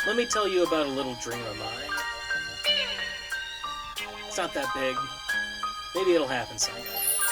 Let me tell you about a little dream of mine. It's not that big. Maybe it'll happen someday.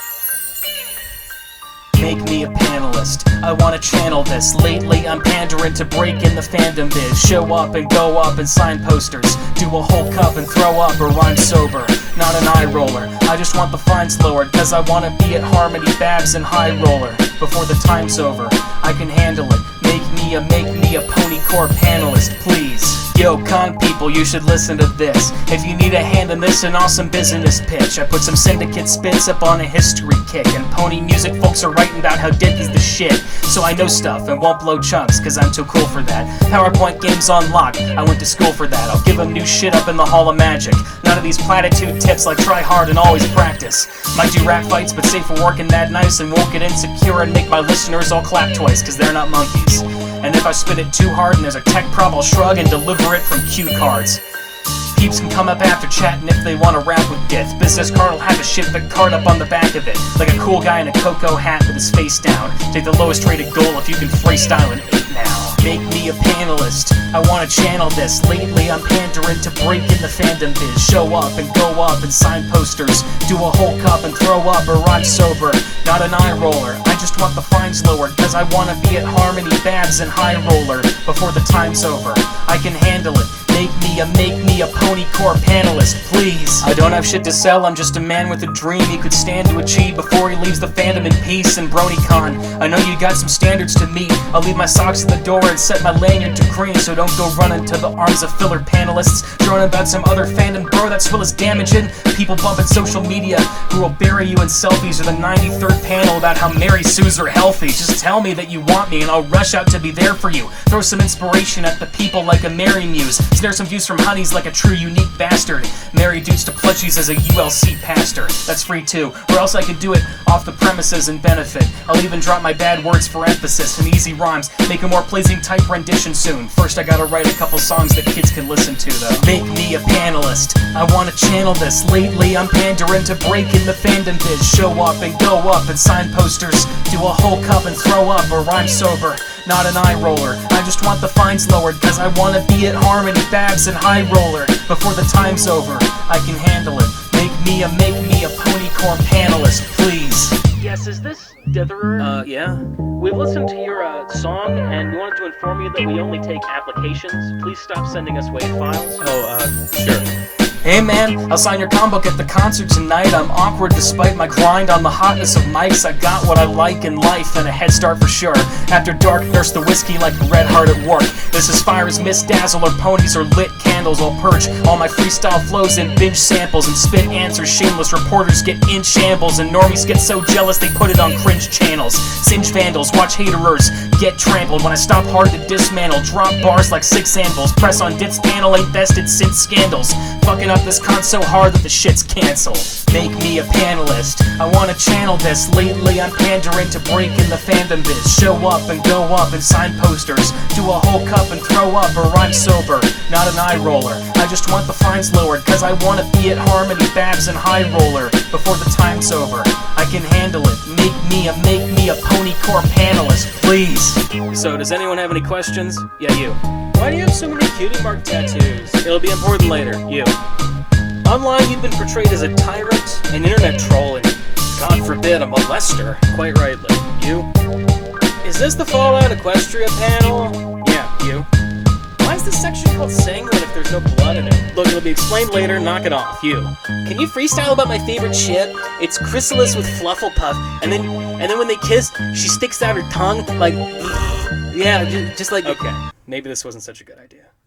Make me a panelist, I wanna channel this. Lately I'm pandering to break in the fandom biz. Show up and go up and sign posters. Do a whole cup and throw up, or I'm sober. Not an eye roller, I just want the fines lowered. Cause I wanna be at Harmony, Babs, and High Roller. Before the time's over, I can handle it. Make me a Pony Corps panelist, please. Yo, con people, you should listen to this. If you need a hand in this, an awesome business pitch. I put some syndicate spits up on a history kick. And pony music folks are writing about how Dick is the shit. So I know stuff and won't blow chunks, cause I'm too cool for that. PowerPoint games on lock, I went to school for that. I'll give them new shit up in the Hall of Magic. None of these platitude tips like try hard and always practice. Might do rap fights, but safe for working that nice. And won't get insecure and make my listeners all clap twice, cause they're not monkeys. And if I spit it too hard and there's a tech prob, I'll shrug and deliver it from cue cards. Peeps can come up after chatting if they want to rap with Dith. Business card will have a shit the card up on the back of it, like a cool guy in a cocoa hat with his face down. Take the lowest rated goal if you can freestyle an 8 now. Make me a panelist, I wanna channel this. Lately I'm pandering to break in the fandom biz. Show up and go up and sign posters. Do a whole cup and throw up, or I'm sober. Not an eye roller, I just want the fines lowered. Cause I wanna be at Harmony, Babs, and High Roller. Before the time's over, I can handle it. Make me a Pony Corps panelist, please. I don't have shit to sell, I'm just a man with a dream he could stand to achieve before he leaves the fandom in peace. And BronyCon, I know you got some standards to meet. I'll leave my socks at the door and set my lanyard to green. So don't go running to the arms of filler panelists, droning about some other fandom bro that's full as damaging. People bumping social media who will bury you in selfies, or the 93rd panel about how Mary Sue's are healthy. Just tell me that you want me and I'll rush out to be there for you. Throw some inspiration at the people like a Mary Muse. Snare some views from honeys like a true unique bastard. Marry dudes to plushies as a ULC pastor. That's free too, or else I could do it off the premises and benefit. I'll even drop my bad words for emphasis and easy rhymes. Make a more pleasing type rendition soon. First I gotta write a couple songs that kids can listen to though. Make me a panelist, I wanna channel this. Lately I'm pandering to break in the fandom biz. Show up and go up and sign posters. Do a whole cup and throw up, or I'm sober. Not an eye roller, I just want the fines lowered. Cause I wanna be at Harmony, Babs, and High Roller. Before the time's over, I can handle it. Make me a Pony Corps panelist, please. Yes, is this Ditherer? Yeah? We've listened to your, song, and we wanted to inform you that we only take applications. Please stop sending us WAV files. Sure. Hey man, I'll sign your comic book at the concert tonight. I'm awkward despite my grind on the hotness of mics. I got what I like in life and a head start for sure. After dark, nurse the whiskey like a red heart at work. This is fire as Miss Dazzle or ponies or lit candles. I'll perch all my freestyle flows in binge samples and spit answers. Shameless reporters get in shambles and normies get so jealous they put it on cringe channels. Singe vandals, watch haterers get trampled when I stop hard to dismantle. Drop bars like 6 anvils. Press on Dit's panel, ain't bested since scandals. Fucking up this con so hard that the shit's cancelled. Make me a panelist, I wanna channel this. Lately I'm pandering to break in the fandom biz. Show up and go up and sign posters. Do a whole cup and throw up, or I'm sober. Not an eye roller, I just want the fines lowered. Cause I wanna be at Harmony, Babs, and High Roller. Before the time's over, I can handle it. Make me a Pony Corps panelist, please. So does anyone have any questions? Yeah, you. Why do you have so many cutie mark tattoos? It'll be important later. You. Online, you've been portrayed as a tyrant, an internet troll, and God forbid, a molester. Quite rightly. You. Is this the Fallout Equestria panel? Yeah, you. Why is this section called Sanguine if there's no blood in it? Look, it'll be explained later, knock it off. You. Can you freestyle about my favorite shit? It's Chrysalis with Flufflepuff, and then when they kiss, she sticks out her tongue, like, yeah, just like... Okay, maybe this wasn't such a good idea.